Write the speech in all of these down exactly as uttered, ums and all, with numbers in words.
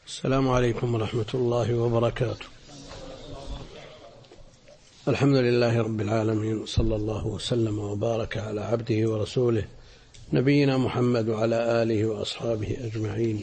السلام عليكم ورحمة الله وبركاته. الحمد لله رب العالمين، صلى الله وسلم وبارك على عبده ورسوله نبينا محمد وعلى آله وأصحابه أجمعين.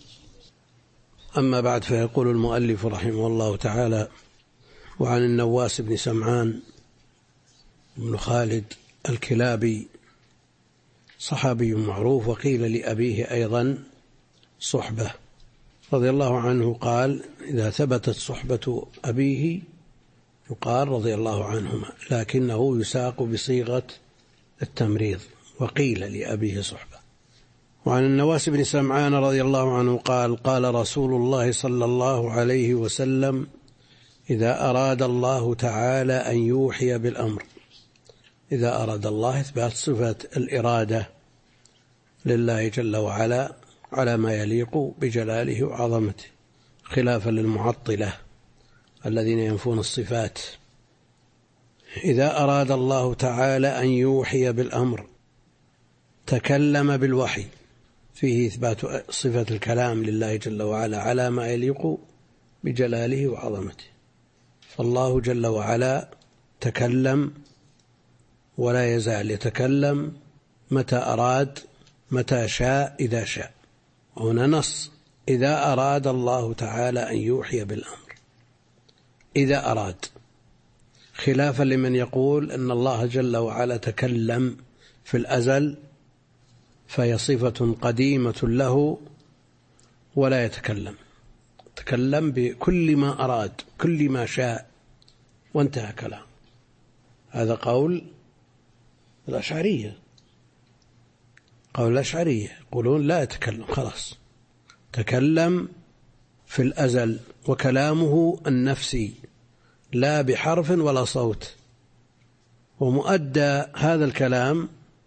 أما بعد، فيقول المؤلف رحمه الله تعالى: وعن النواس بن سمعان بن خالد الكلابي صحابي معروف، وقيل لأبيه أيضا صحبة رضي الله عنه قال: إذا ثبتت صحبة أبيه يقال رضي الله عنهما، لكنه يساق بصيغة التمريض، وقيل لأبيه صحبة. وعن النواس بن سمعان رضي الله عنه قال: قال رسول الله صلى الله عليه وسلم: إذا أراد الله تعالى أن يوحي بالأمر. إذا أراد الله، إثبات صفة الإرادة لله جل وعلا على ما يليق بجلاله وعظمته، خلافا للمعطلة الذين ينفون الصفات. إذا أراد الله تعالى أن يوحي بالأمر تكلم بالوحي، فيه إثبات صفة الكلام لله جل وعلا على ما يليق بجلاله وعظمته. فالله جل وعلا تكلم ولا يزال يتكلم متى أراد، متى شاء، إذا شاء. هنا نص: إذا أراد الله تعالى أن يوحي بالأمر. إذا أراد، خلافا لمن يقول أن الله جل وعلا تكلم في الأزل فهي صفة قديمة له ولا يتكلم. تكلم بكل ما أراد، كل ما شاء، وانتهى كلام. هذا قول الأشعرية. قول الأشعرية يقولون لا يتكلم، خلاص تكلم في الأزل، وكلامه النفسي لا بحرف ولا صوت، ومؤدى هذا الكلام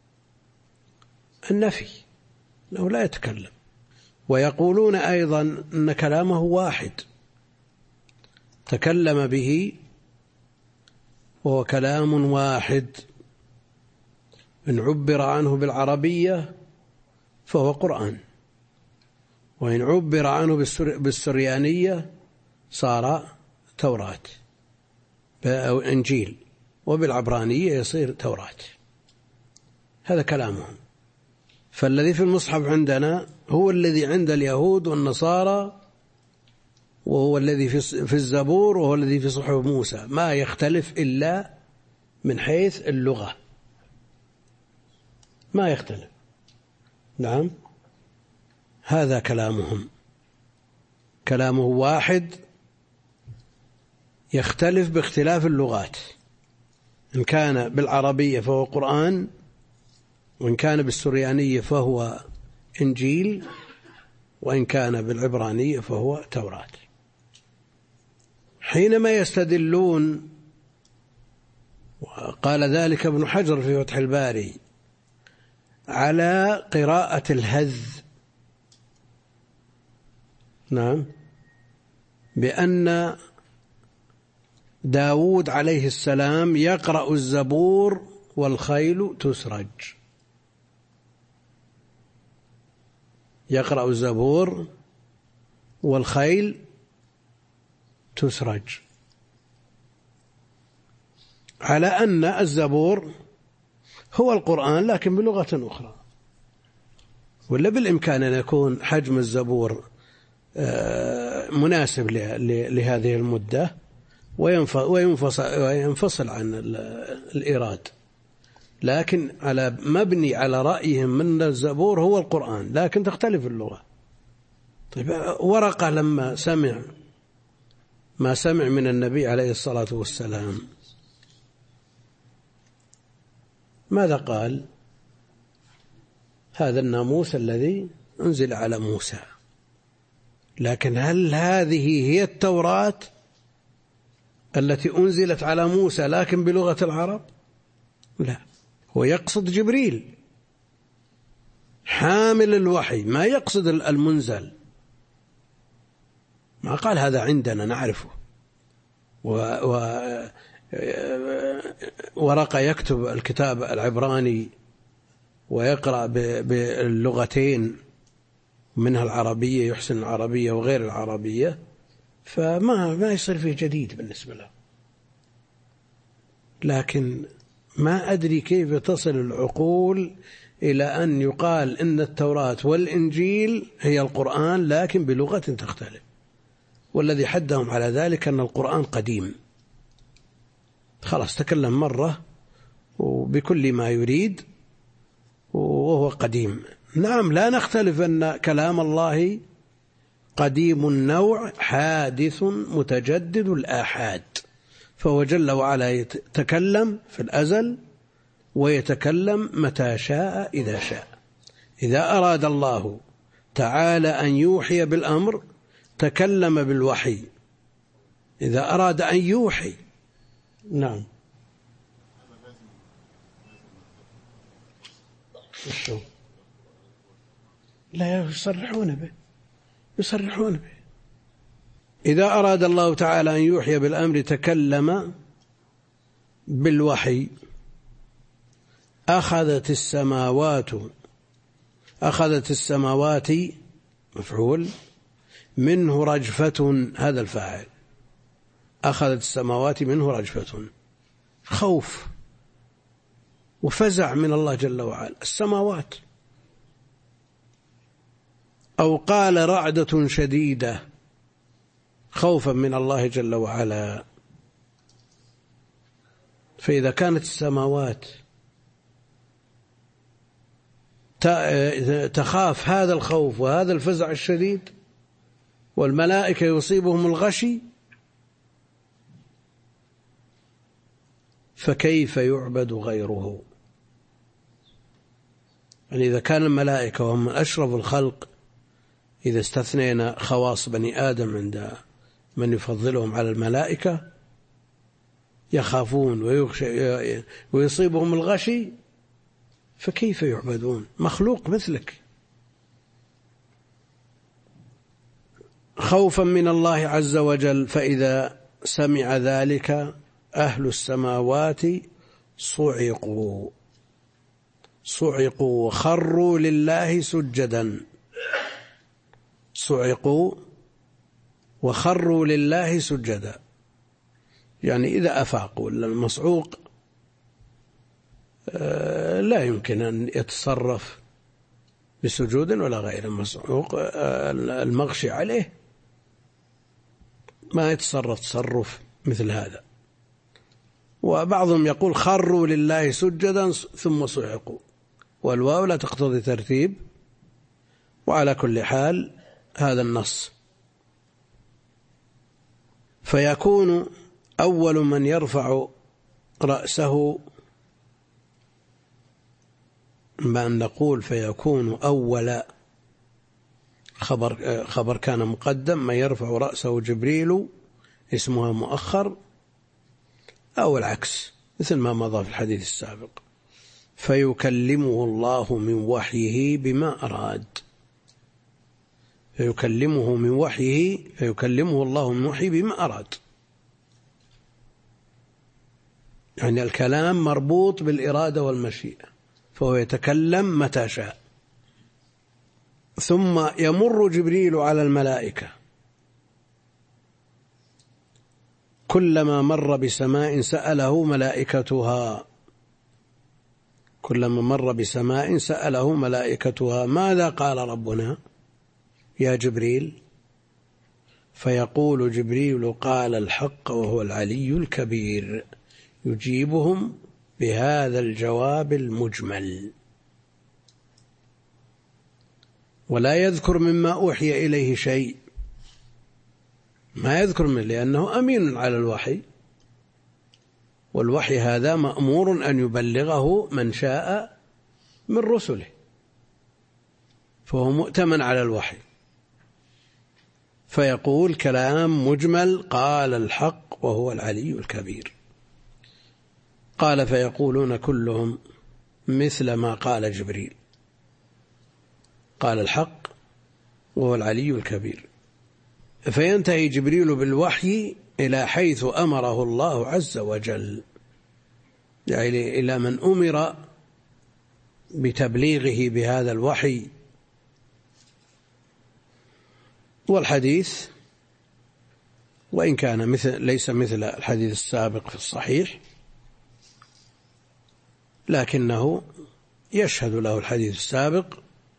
النفي، أنه لا يتكلم. ويقولون أيضا أن كلامه واحد تكلم به، وهو كلام واحد، إن عبر عنه بالعربية فهو قرآن، وإن عبر عنه بالسريانية صار توراة أو إنجيل، وبالعبرانية يصير توراة. هذا كلامهم. فالذي في المصحف عندنا هو الذي عند اليهود والنصارى، وهو الذي في الزبور، وهو الذي في صحف موسى، ما يختلف إلا من حيث اللغة، ما يختلف. نعم، هذا كلامهم، كلامه واحد يختلف باختلاف اللغات. إن كان بالعربية فهو قرآن، وإن كان بالسريانية فهو إنجيل، وإن كان بالعبرانية فهو توراة. حينما يستدلون، وقال ذلك ابن حجر في فتح الباري، على قراءة الهذ، نعم، بأن داود عليه السلام يقرأ الزبور والخيل تسرج، يقرأ الزبور والخيل تسرج، على أن الزبور هو القرآن لكن بلغة أخرى. ولا بالإمكان أن يكون حجم الزبور مناسب لهذه المدة وينفصل عن الإيراد، لكن على مبني على رأيهم من الزبور هو القرآن، لكن تختلف اللغة. طيب، ورقة لما سمع ما سمع من النبي عليه الصلاة والسلام ماذا قال؟ هذا الناموس الذي أنزل على موسى. لكن هل هذه هي التوراة التي أنزلت على موسى لكن بلغة العرب؟ لا، هو يقصد جبريل حامل الوحي، ما يقصد المنزل. ما قال هذا عندنا نعرفه، و... و... ورقة يكتب الكتاب العبراني ويقرأ باللغتين منها العربية، يحسن العربية وغير العربية، فما ما يصير فيه جديد بالنسبة له. لكن ما أدري كيف تصل العقول إلى أن يقال إن التوراة والإنجيل هي القرآن لكن بلغة تختلف، والذي حدهم على ذلك أن القرآن قديم، خلاص تكلم مرة وبكل ما يريد وهو قديم. نعم لا نختلف أن كلام الله قديم النوع حادث متجدد الآحاد، فهو جل وعلا يتكلم في الأزل ويتكلم متى شاء إذا شاء. إذا أراد الله تعالى أن يوحي بالأمر تكلم بالوحي، إذا أراد أن يوحي. نعم. شو؟ لا يصرحون به، يصرحون به. إذا أراد الله تعالى أن يوحي بالأمر تكلم بالوحي. أخذت السماوات أخذت السماوات مفعول منه رجفة، هذا الفاعل. أخذت السماوات منه رجفة، خوف وفزع من الله جل وعلا. السماوات، أو قال رعدة شديدة خوفا من الله جل وعلا. فإذا كانت السماوات تخاف هذا الخوف وهذا الفزع الشديد، والملائكة يصيبهم الغشي، فكيف يعبد غيره؟ يعني إذا كان الملائكة وهم أشرف الخلق، إذا استثنينا خواص بني آدم عند من يفضلهم على الملائكة، يخافون ويصيبهم الغشي، فكيف يعبدون مخلوق مثلك؟ خوفا من الله عز وجل. فإذا سمع ذلك أهل السماوات صعقوا صعقوا وخروا لله سجدا صعقوا وخروا لله سجدا. يعني إذا أفاقوا، المصعوق لا يمكن أن يتصرف بسجود ولا غير. المصعوق المغشي عليه ما يتصرف تصرف مثل هذا. وبعضهم يقول خروا لله سجدا ثم صعقوا، والواو لا تقتضي ترتيب. وعلى كل حال هذا النص. فيكون أول من يرفع رأسه، ما أن نقول فيكون أول خبر, خبر كان مقدم، ما يرفع رأسه جبريل اسمها مؤخر، أو العكس مثل ما مضى في الحديث السابق. فيكلمه الله من وحيه بما أراد، فيكلمه من وحيه فيكلمه الله من وحيه بما أراد. يعني الكلام مربوط بالإرادة والمشيئة، فهو يتكلم متى شاء. ثم يمر جبريل على الملائكة، كلما مر بسماء سأله ملائكتها كلما مر بسماء سأله ملائكتها ماذا قال ربنا يا جبريل؟ فيقول جبريل قال الحق وهو العلي الكبير، يجيبهم بهذا الجواب المجمل، ولا يذكر مما أوحي إليه شيء، ما يذكر منه، لأنه أمين على الوحي، والوحي هذا مأمور أن يبلغه من شاء من رسله، فهو مؤتمن على الوحي. فيقول كلام مجمل قال الحق وهو العلي الكبير. قال فيقولون كلهم مثل ما قال جبريل، قال الحق وهو العلي الكبير. فينتهي جبريل بالوحي إلى حيث أمره الله عز وجل، يعني إلى من أمر بتبليغه بهذا الوحي، والحديث وإن كان مثل ليس مثل الحديث السابق في الصحيح، لكنه يشهد له الحديث السابق،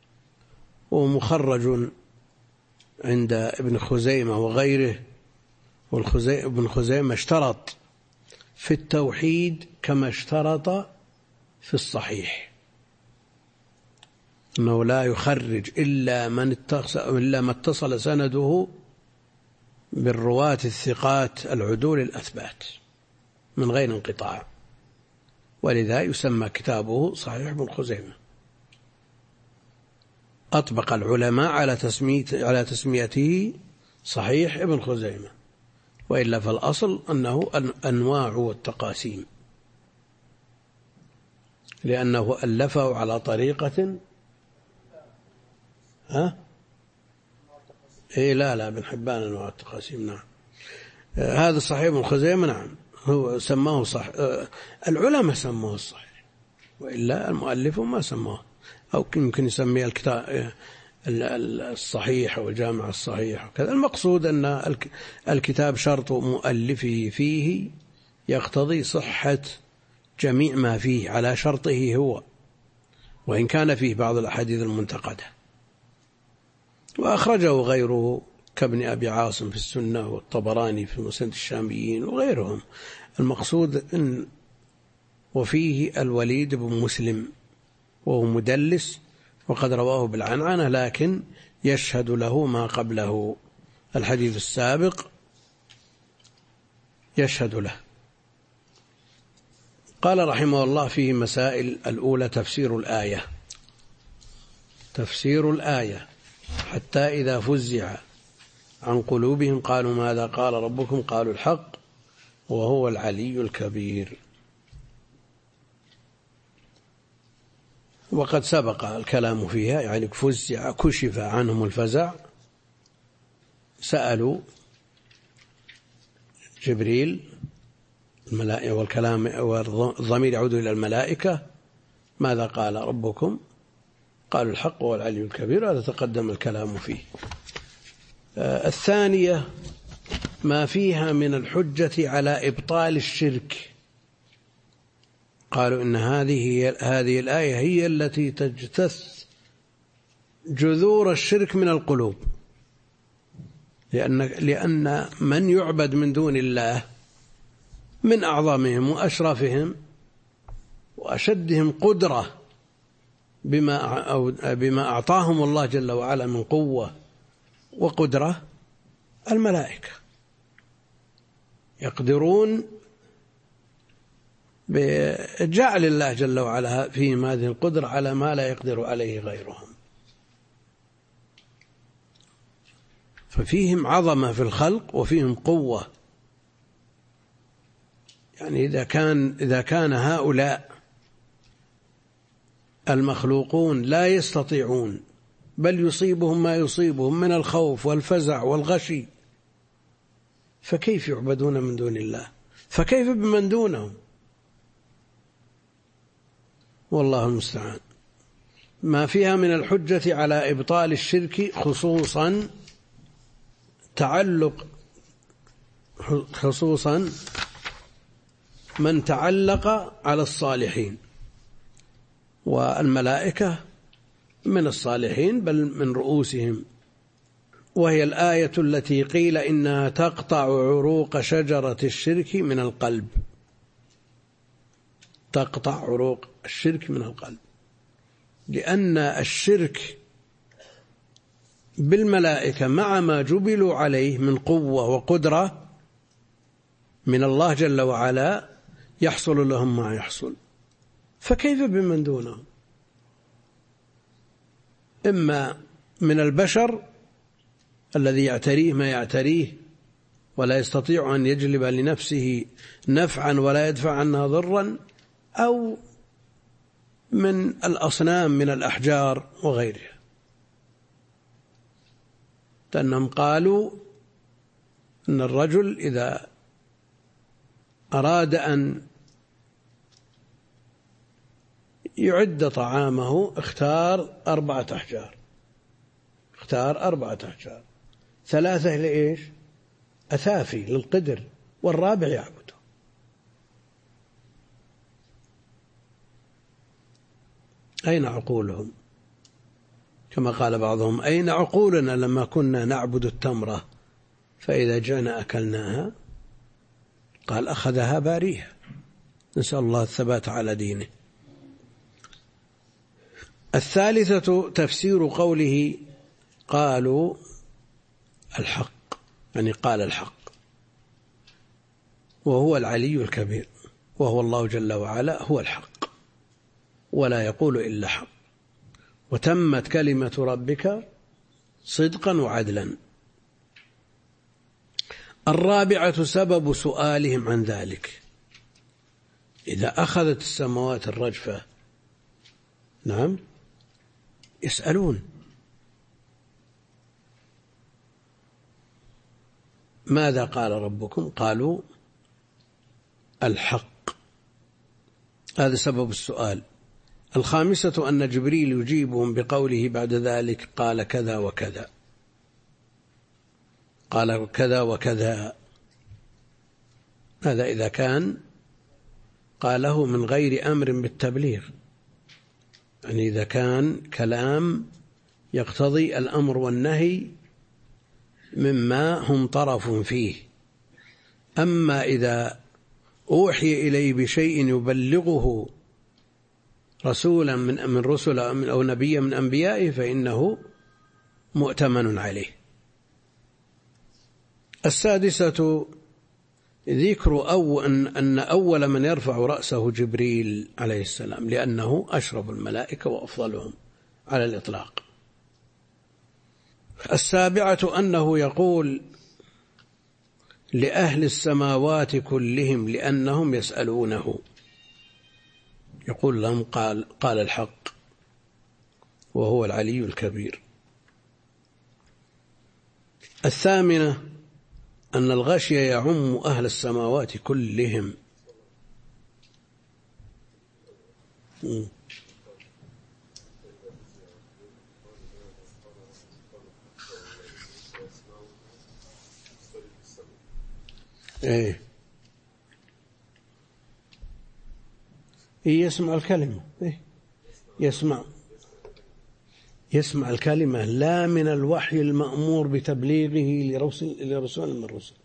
ومخرج عند ابن خزيمة وغيره. وابن خزيمة اشترط في التوحيد كما اشترط في الصحيح، أنه لا يخرج إلا من اتصل, إلا ما اتصل سنده بالرواة الثقات العدول الأثبات من غير انقطاع، ولذا يسمى كتابه صحيح ابن خزيمة. أطبق العلماء على تسمية على تسميته صحيح ابن خزيمة، وإلا فالأصل أنه أنواع والتقاسيم، لأنه ألفه على طريقة ها إيه لا لا ابن حبان أنواع التقاسيم نعم. آه هذا صحيح ابن خزيمة نعم، هو سماه صح. آه العلماء سموه الصحيح، وإلا المؤلف ما سماه، أو يمكن يسميه الكتاب الصحيح أو الجامع الصحيح وكذا. المقصود أن الكتاب شرط مؤلفه فيه يقتضي صحة جميع ما فيه على شرطه هو، وإن كان فيه بعض الأحاديث المنتقدة، وأخرجه غيره كابن أبي عاصم في السنة والطبراني في مسند الشاميين وغيرهم. المقصود أن وفيه الوليد بن مسلم وهو مدلس وقد رواه بالعنعنة، لكن يشهد له ما قبله، الحديث السابق يشهد له. قال رحمه الله فيه مسائل. الأولى تفسير الآية، تفسير الآية: حتى إذا فزع عن قلوبهم قالوا ماذا قال ربكم قالوا الحق وهو العلي الكبير. وقد سبق الكلام فيها، يعني فزع كشف عنهم الفزع، سألوا جبريل الملائكة، والكلام والضمير يعود إلى الملائكة: ماذا قال ربكم؟ قالوا الحق وهو العلي الكبير. هذا تقدم الكلام فيه. الثانية ما فيها من الحجة على إبطال الشرك. قالوا إن هذه هذه الآية هي التي تجتث جذور الشرك من القلوب، لأن لأن من يعبد من دون الله من أعظمهم وأشرفهم وأشدهم قدرة بما أو بما أعطاهم الله جل وعلا من قوة وقدرة، الملائكة يقدرون بجعل الله جل وعلا فيهم هذه القدرة على ما لا يقدر عليه غيرهم، ففيهم عظمة في الخلق وفيهم قوة. يعني إذا كان إذا كان هؤلاء المخلوقون لا يستطيعون بل يصيبهم ما يصيبهم من الخوف والفزع والغشي، فكيف يعبدون من دون الله؟ فكيف بمن دونهم؟ والله المستعان. ما فيها من الحجة على إبطال الشرك، خصوصا تعلق خصوصا من تعلق على الصالحين، والملائكة من الصالحين بل من رؤوسهم، وهي الآية التي قيل إنها تقطع عروق شجرة الشرك من القلب، تقطع عروق الشرك من القلب، لأن الشرك بالملائكة مع ما جبلوا عليه من قوة وقدرة من الله جل وعلا يحصل لهم ما يحصل، فكيف بمن دونهم؟ إما من البشر الذي يعتريه ما يعتريه ولا يستطيع أن يجلب لنفسه نفعا ولا يدفع عنها ضرا، أو من الأصنام من الأحجار وغيرها. لأنهم قالوا أن الرجل إذا أراد أن يعد طعامه اختار أربعة أحجار اختار أربعة أحجار ثلاثة لإيش؟ أثافي للقدر، والرابع يعبده. أين عقولهم؟ كما قال بعضهم: أين عقولنا لما كنا نعبد التمرة فإذا جئنا أكلناها؟ قال: أخذها باريها. نسأل الله الثبات على دينه. الثالثة تفسير قوله قالوا الحق، يعني قال الحق، وهو العلي الكبير، وهو الله جل وعلا هو الحق ولا يقول إلا حق، وتمت كلمة ربك صدقا وعدلا. الرابعة سبب سؤالهم عن ذلك: إذا أخذت السماوات الرجفة، نعم، يسألون ماذا قال ربكم؟ قالوا الحق. هذا سبب السؤال. الخامسة أن جبريل يجيبهم بقوله بعد ذلك قال كذا وكذا، قال كذا وكذا. هذا إذا كان قاله من غير أمر بالتبليغ، يعني إذا كان كلام يقتضي الأمر والنهي مما هم طرف فيه. أما إذا أوحي إليه بشيء يبلغه رسولا من من رسل أو نبيا من أنبيائه فإنه مؤتمن عليه. السادسة ذكر أو أن, أن أول من يرفع رأسه جبريل عليه السلام، لأنه أشرف الملائكة وأفضلهم على الإطلاق. السابعة أنه يقول لأهل السماوات كلهم لأنهم يسألونه، يقول لهم قال, قال الحق وهو العلي الكبير. الثامنة أن الغشي يعم أهل السماوات كلهم. م. إيه يسمع الكلمة، إيه يسمع يسمع الكلمة لا من الوحي المأمور بتبليغه لرسول لرسول من الرسل.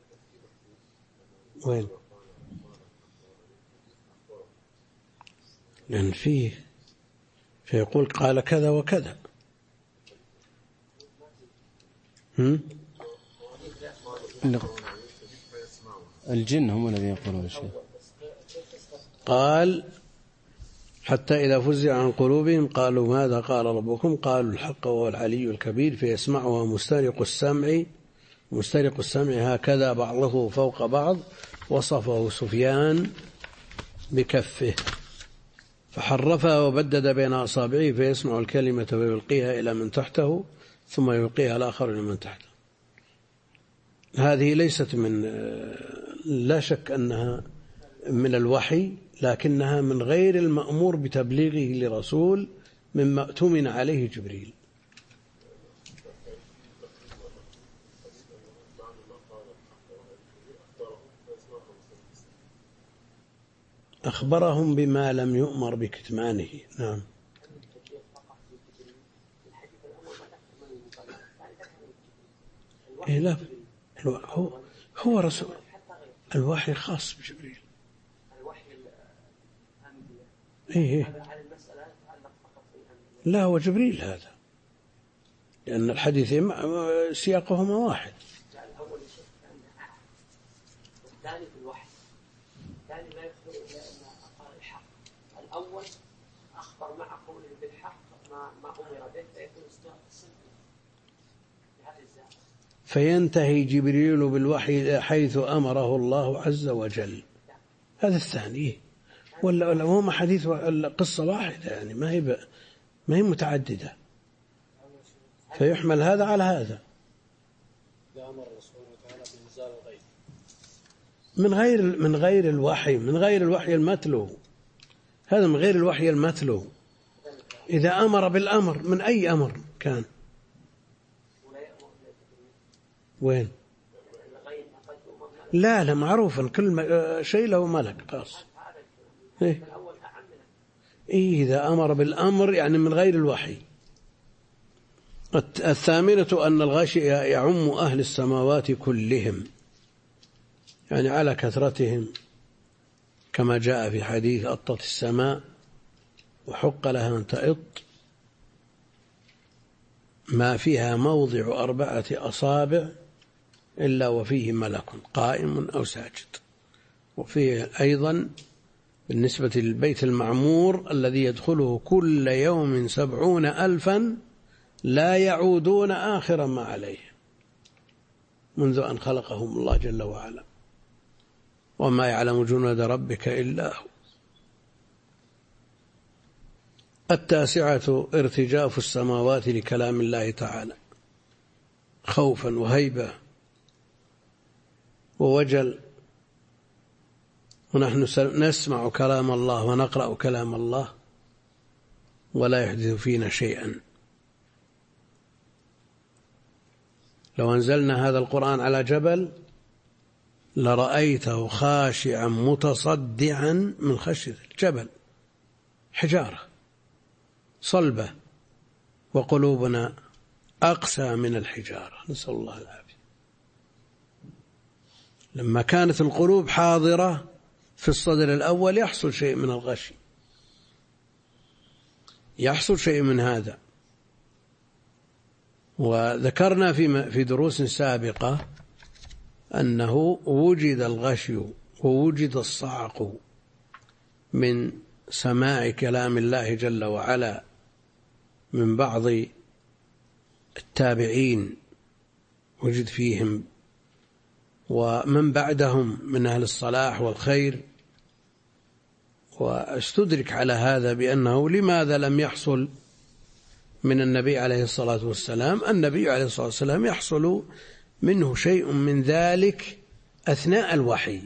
وين؟ لأن فيه فيقول قال كذا وكذا. هم؟ الجن هم الذين يقولون الشيء. قال حتى إذا فزع عن قلوبهم قالوا ماذا قال ربكم؟ قالوا الحق وهو العلي الكبير. فيسمعها مسترق السمع مسترق السمع هكذا بعضه فوق بعض. وصفه سفيان بكفه فحرفها وبدد بين أصابعه فيسمع الكلمة ويلقيها إلى من تحته ثم يلقيها الآخر إلى من تحته. هذه ليست من، لا شك أنها من الوحي، لكنها من غير المأمور بتبليغه لرسول مما اؤتمن عليه جبريل. أخبرهم بما لم يؤمر بكتمانه. نعم. إيه لا هو هو رسول الوحي خاص بجبريل. إيه إيه لا هو جبريل هذا، لأن الحديث سياقهما واحد. الثاني في الوحي، الثاني لا يخبر إلا أن قال الحق. الأول أخبر مع قوله بالحق ما ما أمر به فيكون استواء الصدق بهذه الزاوية. فينتهي جبريل بالوحي حيث أمره الله عز وجل. هذا الثاني. ولا هم حديث القصة واحدة، يعني ما هي ما هي متعددة، فيحمل هذا على هذا. من غير من غير الوحي من غير الوحي المتلو، هذا من غير الوحي المتلو. إذا أمر بالأمر من أي أمر كان وين؟ لا لا معروف كل شيء له ملك خاص. إيه؟ إيه إذا أمر بالأمر يعني من غير الوحي. الثامنة أن الغاشي يعم أهل السماوات كلهم، يعني على كثرتهم، كما جاء في حديث أطت السماء وحق لها أن تئط ما فيها موضع أربعة أصابع إلا وفيه ملك قائم أو ساجد. وفيه أيضا بالنسبة للبيت المعمور الذي يدخله كل يوم سبعون ألفا لا يعودون آخر ما عليه منذ أن خلقهم الله جل وعلا، وما يعلم جنود ربك إلا هو. التاسعة ارتجاف السماوات لكلام الله تعالى خوفا وهيبة ووجل، ونحن نسمع كلام الله ونقرأ كلام الله ولا يحدث فينا شيئا. لو أنزلنا هذا القرآن على جبل لرأيته خاشعا متصدعا من خشية الجبل، حجارة صلبة، وقلوبنا أقسى من الحجارة، نسأل الله العافية. لما كانت القلوب حاضرة في الصدر الأول يحصل شيء من الغشي، يحصل شيء من هذا. وذكرنا في في دروس سابقة أنه وجد الغشي ووجد الصعق من سماع كلام الله جل وعلا من بعض التابعين، وجد فيهم ومن بعدهم من أهل الصلاح والخير. واستدرك على هذا بأنه لماذا لم يحصل من النبي عليه الصلاة والسلام؟ النبي عليه الصلاة والسلام يحصل منه شيء من ذلك أثناء الوحي،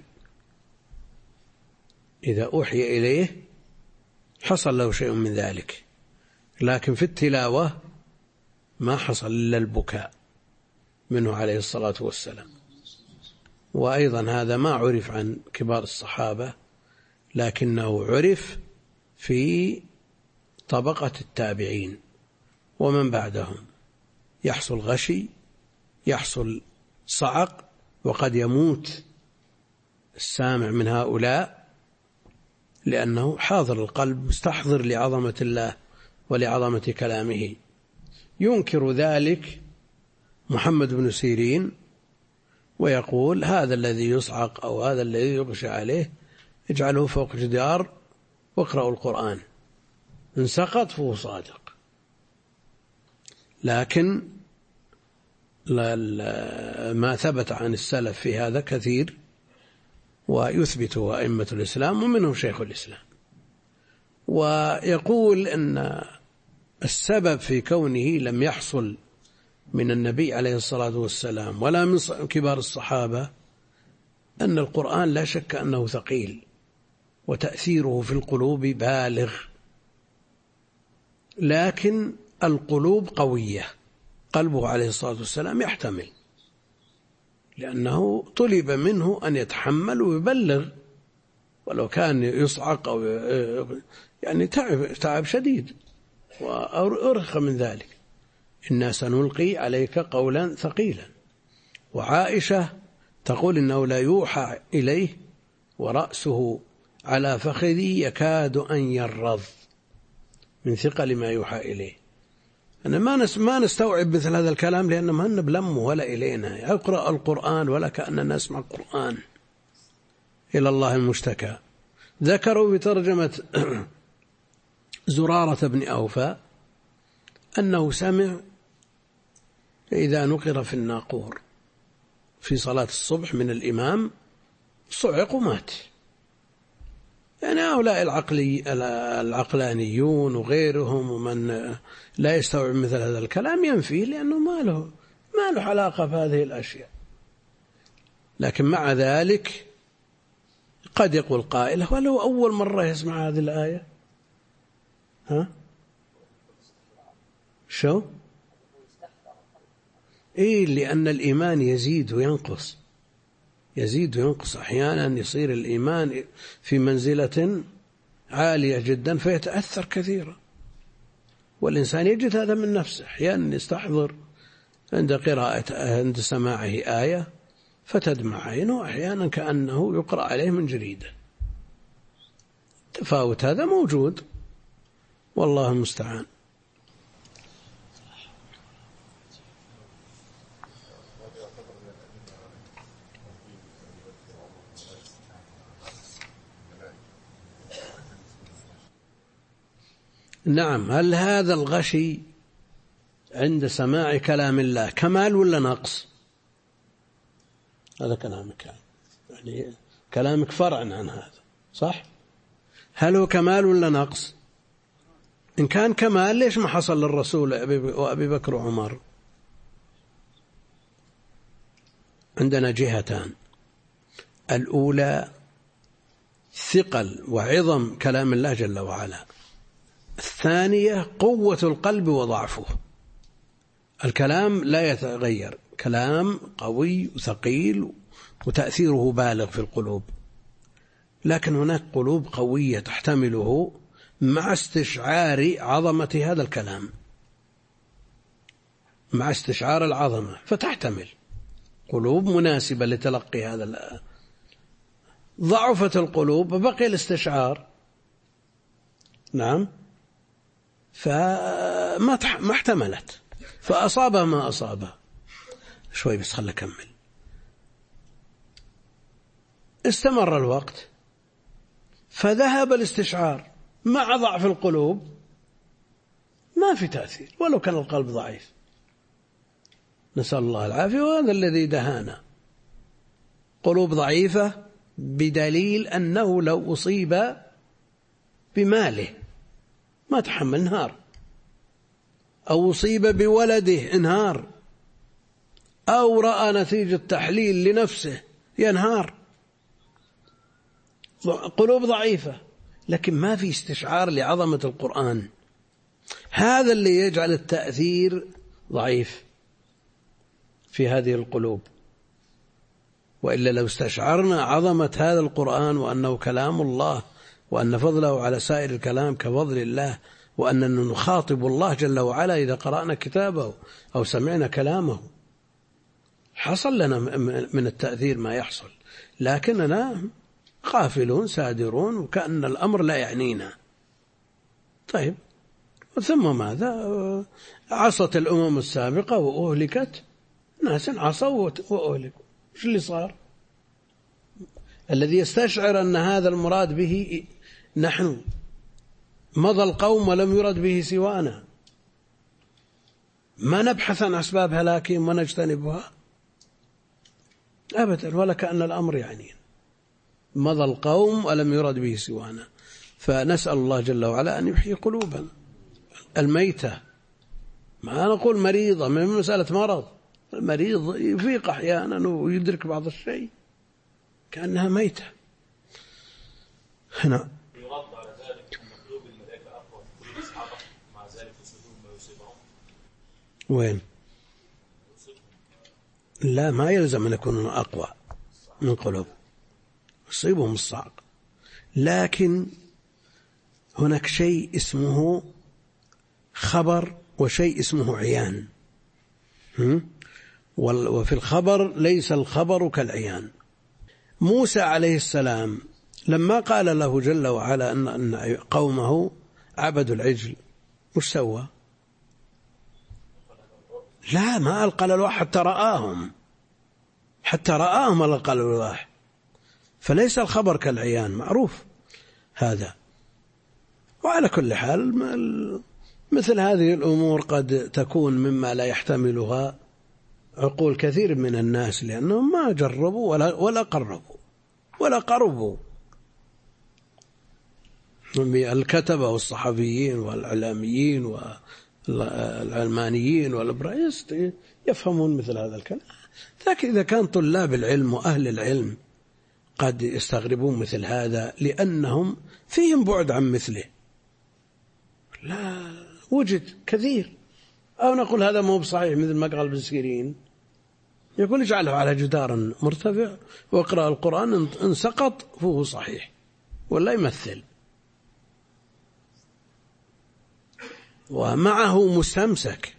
إذا أوحي إليه حصل له شيء من ذلك، لكن في التلاوة ما حصل إلا البكاء منه عليه الصلاة والسلام. وأيضا هذا ما عرف عن كبار الصحابة، لكنه عرف في طبقة التابعين ومن بعدهم، يحصل غشي، يحصل صعق، وقد يموت السامع من هؤلاء لأنه حاضر القلب مستحضر لعظمة الله ولعظمة كلامه. ينكر ذلك محمد بن سيرين ويقول هذا الذي يصعق أو هذا الذي يغشى عليه اجعله فوق جدار واقرأوا القرآن، إن سقط فهو صادق. لكن ما ثبت عن السلف في هذا كثير، ويثبته أئمة الإسلام ومنهم شيخ الإسلام. ويقول أن السبب في كونه لم يحصل من النبي عليه الصلاة والسلام ولا من كبار الصحابة أن القرآن لا شك أنه ثقيل وتأثيره في القلوب بالغ، لكن القلوب قوية، قلبه عليه الصلاة والسلام يحتمل، لأنه طلب منه أن يتحمل ويبلغ، ولو كان يصعق أو يعني تعب تعب شديد وأرخ من ذلك. إنا سنلقي عليك قولا ثقيلا. وعائشة تقول إنه لا يوحى إليه ورأسه على فخذي يكاد أن يرض من ثقل ما يوحى إليه. أنا ما ما نستوعب مثل هذا الكلام لأنه ما هن بلمه ولا إلينا. يقرأ القرآن ولا كأننا نسمع القرآن، إلى الله المشتكى. ذكروا بترجمة زرارة بن أوفى أنه سمع إذا نقر في الناقور في صلاة الصبح من الإمام صعق ومات. يعني هؤلاء العقلي العقلانيون وغيرهم ومن لا يستوعب مثل هذا الكلام ينفيه، لأنه ما له ما له علاقة بهذه الأشياء. لكن مع ذلك قد يقول قائل ولو أول مرة يسمع هذه الآية، ها شو إيه، لأن الإيمان يزيد وينقص، يزيد وينقص. أحيانا يصير الإيمان في منزلة عالية جدا فيتأثر كثيرا، والإنسان يجد هذا من نفسه. أحيانا يستحضر عند قراءة عند سماعه آية فتدمع عينه، أحيانا كأنه يقرأ عليه من جريدة. تفاوت هذا موجود، والله المستعان. نعم. هل هذا الغشي عند سماع كلام الله كمال ولا نقص؟ هذا كلامك، يعني كلامك فرع عن هذا، صح؟ هل هو كمال ولا نقص؟ إن كان كمال ليش ما حصل للرسول وأبي بكر وعمر؟ عندنا جهتان: الأولى ثقل وعظم كلام الله جل وعلا، الثانية قوة القلب وضعفه. الكلام لا يتغير، كلام قوي وثقيل وتأثيره بالغ في القلوب، لكن هناك قلوب قوية تحتمله مع استشعار عظمة هذا الكلام، مع استشعار العظمة فتحتمل، قلوب مناسبة لتلقي هذا. ضعفت القلوب بقي الاستشعار، نعم، فما ما احتملت، فأصابه ما أصابه. شوي بس خلنا أكمل. استمر الوقت فذهب الاستشعار مع ضعف القلوب، ما في تأثير ولو كان القلب ضعيف. نسأل الله العافية. وهذا الذي دهانا، قلوب ضعيفة بدليل أنه لو أصيب بماله ما تحمل، انهار، أو أصيب بولده انهار، أو رأى نتيجة تحليل لنفسه ينهار. قلوب ضعيفة، لكن ما في استشعار لعظمة القرآن، هذا اللي يجعل التأثير ضعيف في هذه القلوب. وإلا لو استشعرنا عظمة هذا القرآن وأنه كلام الله، وأن فضله على سائر الكلام كفضل الله، وأننا نخاطب الله جل وعلا إذا قرأنا كتابه أو سمعنا كلامه، حصل لنا من التأثير ما يحصل، لكننا غافلون سادرون وكأن الأمر لا يعنينا. طيب، ثم ماذا؟ عصت الأمم السابقة وأهلكت، ناس عصوا وأهلكوا. إيش اللي صار؟ الذي يستشعر أن هذا المراد به نحن، مضى القوم ولم يرد به سوانا، ما نبحث عن أسباب هلاكهم ونجتنبها أبدا، ولا كأن الأمر يعني مضى القوم ولم يرد به سوانا. فنسأل الله جل وعلا أن يحيي قلوبا الميتة، ما نقول مريضة، من مسألة مرض، المريض يفيق أحيانا ويدرك بعض الشيء كأنها ميتة. هنا يرد على ذلك أن قلوب الملائكة أقوى من قلوب الصحابة، مع ذلك يصيبهم ما يصيبهم. وين؟ لا، ما يلزم أن يكونون أقوى من قلوب، يصيبهم الصعق، لكن هناك شيء اسمه خبر وشيء اسمه عيان. وفي الخبر ليس الخبر كالعيان. موسى عليه السلام لما قال له جل وعلا أن قومه عبدوا العجل، مش سوى؟ لا، ما ألقى الألواح حتى رآهم، حتى رآهم ألقى الألواح. فليس الخبر كالعيان، معروف هذا. وعلى كل حال مثل هذه الأمور قد تكون مما لا يحتملها عقول كثير من الناس، لأنهم ما جربوا ولا ولا قربوا ولا قربوا. الكتبة والصحفيين والإعلاميين والعلمانيين والإبراهيست يفهمون مثل هذا الكلام، لكن إذا كان طلاب العلم وأهل العلم قد يستغربون مثل هذا لأنهم فيهم بعد عن مثله. لا، وجد كثير. أو نقول هذا مو بصحيح مثل ما قال ابن سيرين، يقول اجعله على جدار مرتفع واقرأ القرآن، إن سقط فهو صحيح ولا يمثل. ومعه مستمسك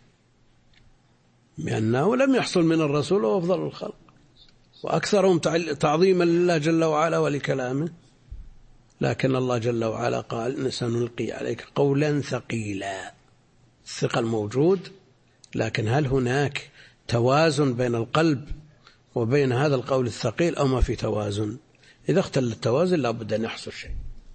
بأنه لم يحصل من الرسول وأفضل الخلق وأكثرهم تعظيما لله جل وعلا ولكلامه، لكن الله جل وعلا قال سنلقي عليك قولا ثقيلا. الثقل موجود، لكن هل هناك توازن بين القلب وبين هذا القول الثقيل أو ما في توازن؟ إذا اختل التوازن لابد أن يحصل شيء.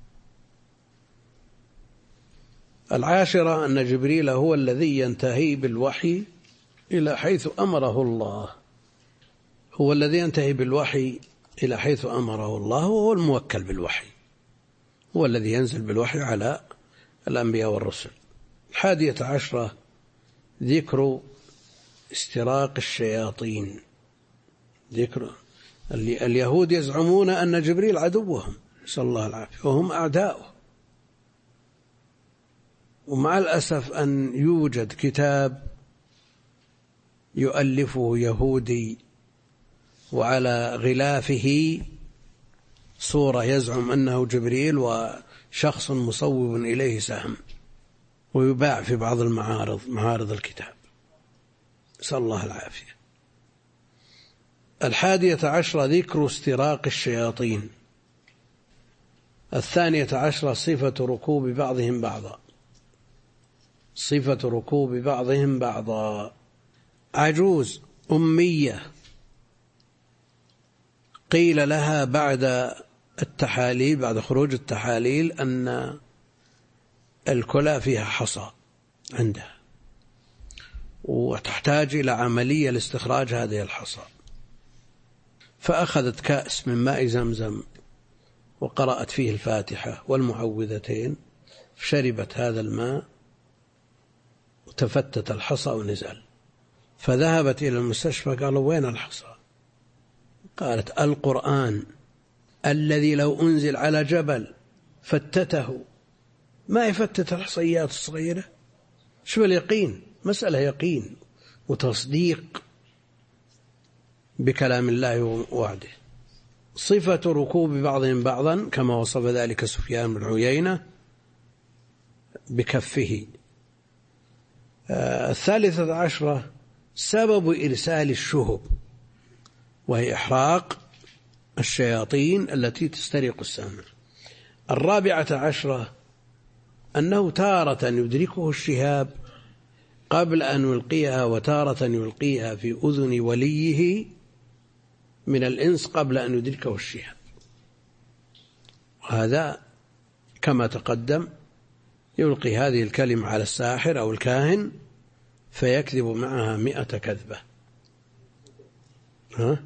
العاشرة أن جبريل هو الذي ينتهي بالوحي إلى حيث أمره الله، هو الذي ينتهي بالوحي إلى حيث أمره الله، وهو الموكل بالوحي، هو الذي ينزل بالوحي على الأنبياء والرسل. الحادية عشرة ذكر استراق الشياطين. ذكر اليهود يزعمون أن جبريل عدوهم نسأل الله العافية وهم أعداؤه، ومع الأسف أن يوجد كتاب يؤلفه يهودي وعلى غلافه صورة يزعم أنه جبريل وشخص مصوب إليه سهم، ويباع في بعض المعارض معارض الكتاب، نسأل الله العافية. الحادية عشرة ذكر استراق الشياطين. الثانية عشرة صفة ركوب بعضهم بعضا، صفة ركوب بعضهم بعضا. عجوز أمية قيل لها بعد التحاليل، بعد خروج التحاليل، أن الكلى فيها حصى عندها وتحتاج إلى عملية لاستخراج هذه الحصى، فأخذت كأس من ماء زمزم وقرأت فيه الفاتحة والمعوذتين، شربت هذا الماء وتفتت الحصى ونزل، فذهبت إلى المستشفى قالوا وين الحصى؟ قالت القرآن الذي لو أنزل على جبل فتته ما يفتت الحصيات الصغيرة. شو اليقين؟ مسألة يقين وتصديق بكلام الله ووعده. صفة ركوب بعضهم بعضا كما وصف ذلك سفيان بن عيينة بكفه. الثالثة عشرة سبب إرسال الشهب، وهي إحراق الشياطين التي تسترق السمع. الرابعة عشرة أنه تارة يدركه الشهاب قبل أن يلقيها، وتارة يلقيها في أذن وليه من الإنس قبل أن يدركه الشهاب. وهذا كما تقدم يلقي هذه الكلمة على الساحر أو الكاهن فيكذب معها مئة كذبة. ها؟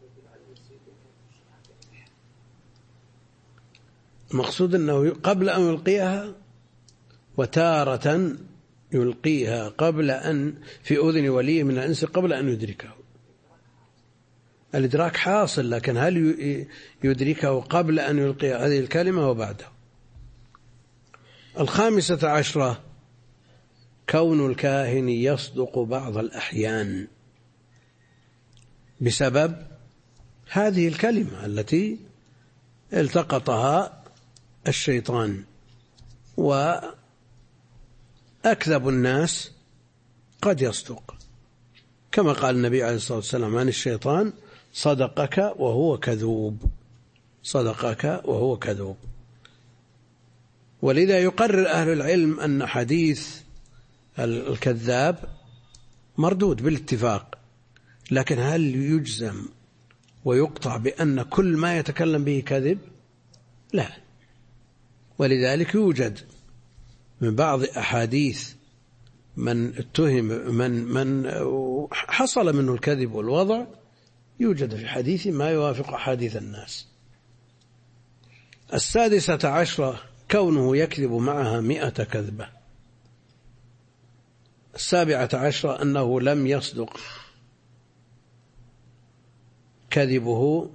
المقصود أنه قبل أن يلقيها، وتارة يلقيها قبل أن في أذن وليه من الإنس قبل أن يدركه. الإدراك حاصل، لكن هل يدركه قبل أن يلقي هذه الكلمة وبعده؟ الخامسة عشرة كون الكاهن يصدق بعض الأحيان بسبب هذه الكلمة التي التقطها الشيطان. وأكذب الناس قد يصدق، كما قال النبي عليه الصلاة والسلام عن الشيطان صدقك وهو كذوب، صدقك وهو كذوب. ولذا يقرر أهل العلم أن حديث الكذاب مردود بالاتفاق، لكن هل يجزم ويقطع بأن كل ما يتكلم به كذب؟ لا. ولذلك يوجد من بعض أحاديث من اتهم من من حصل منه الكذب والوضع، يوجد في حديث ما يوافق أحاديث الناس. السادسة عشرة كونه يكذب معها مئة كذبة. السابعة عشرة أنه لم يصدق كذبه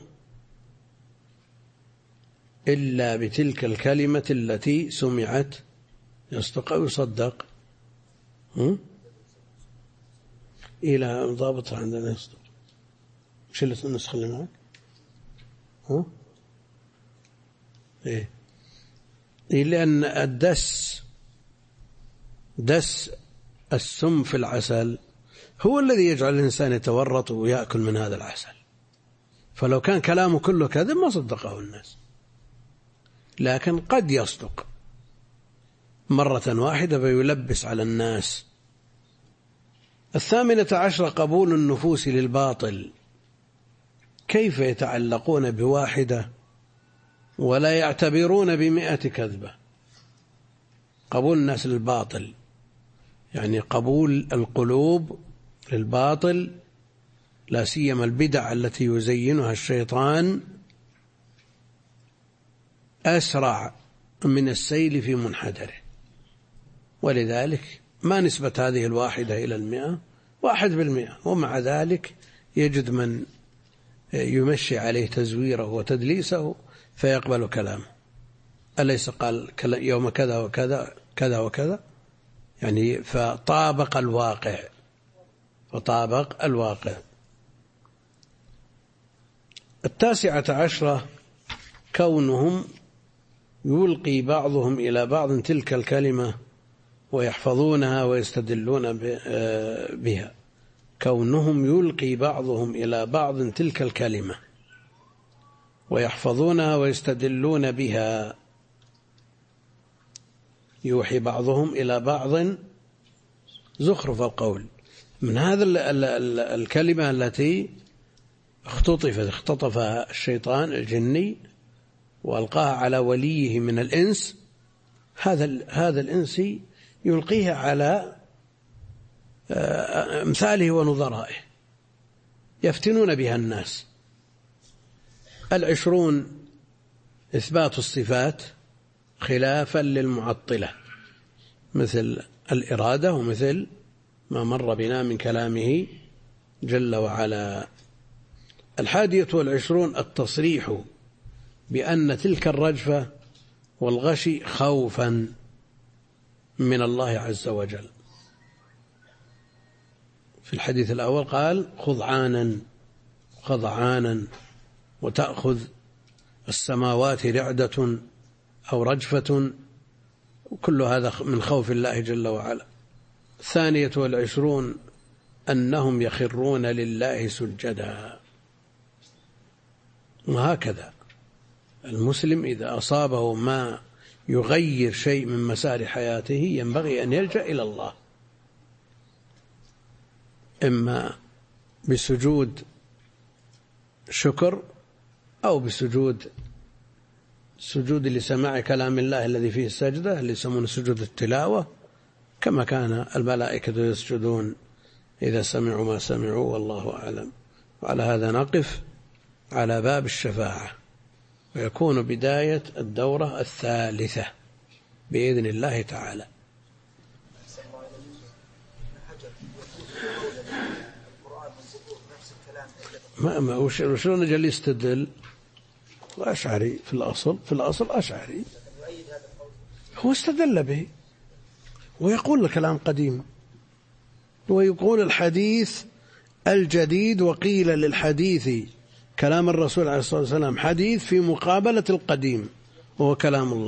إلا بتلك الكلمة التي سمعت، يصدق أو يصدق إلى ضابط عندنا يصدق مش اللي النسخة اللي معك؟ ها؟ إيه؟ إيه لأن الدس دس السم في العسل هو الذي يجعل الإنسان يتورط ويأكل من هذا العسل، فلو كان كلامه كله كذب ما صدقه الناس، لكن قد يصدق مرة واحدة فيلبس على الناس. الثامنة عشر قبول النفوس للباطل. كيف يتعلقون بواحدة ولا يعتبرون بمئة كذبة؟ قبول الناس للباطل يعني قبول القلوب للباطل، لا سيما البدع التي يزينها الشيطان، أسرع من السيل في منحدره. ولذلك ما نسبة هذه الواحدة إلى المئة؟ واحد بالمئة، ومع ذلك يجد من يمشي عليه تزويره وتدليسه فيقبل كلامه. أليس قال يوم كذا وكذا كذا وكذا؟ يعني فطابق الواقع فطابق الواقع. التاسعة عشرة كونهم يلقي بعضهم إلى بعض تلك الكلمة ويحفظونها ويستدلون بها. كونهم يلقي بعضهم إلى بعض تلك الكلمة ويحفظونها ويستدلون بها. يوحي بعضهم إلى بعض زخرف القول، من هذا الكلمة التي اختطفت اختطفها الشيطان الجني وألقاها على وليه من الإنس. هذا هذا الإنسي يلقيها على أمثاله ونظرائه يفتنون بها الناس. العشرون إثبات الصفات خلافا للمعطلة، مثل الإرادة ومثل ما مر بنا من كلامه جل وعلا. الحادية والعشرون التصريح بأن تلك الرجفة والغشي خوفا من الله عز وجل. في الحديث الأول قال خضعانا خضعانا وتأخذ السماوات رعدة أو رجفة، وكل هذا من خوف الله جل وعلا. الثانية والعشرون أنهم يخرون لله سجدا. وهكذا المسلم إذا أصابه ما يغير شيء من مسار حياته ينبغي أن يلجأ إلى الله، إما بسجود شكر أو بسجود سجود لسماع كلام الله الذي فيه السجدة اللي يسمونه سجود التلاوة، كما كان الملائكة يسجدون إذا سمعوا ما سمعوا، والله أعلم. وعلى هذا نقف على باب الشفاعة، ويكون بداية الدورة الثالثة بإذن الله تعالى. ما ما وشلون نجي يستدل؟ الأشعري في الأصل في الأصل أشعري، هو استدل به ويقول الكلام قديم، ويقول الحديث الجديد، وقيل للحديث كلام الرسول عليه الصلاة والسلام حديث في مقابلة القديم وهو كلام الله.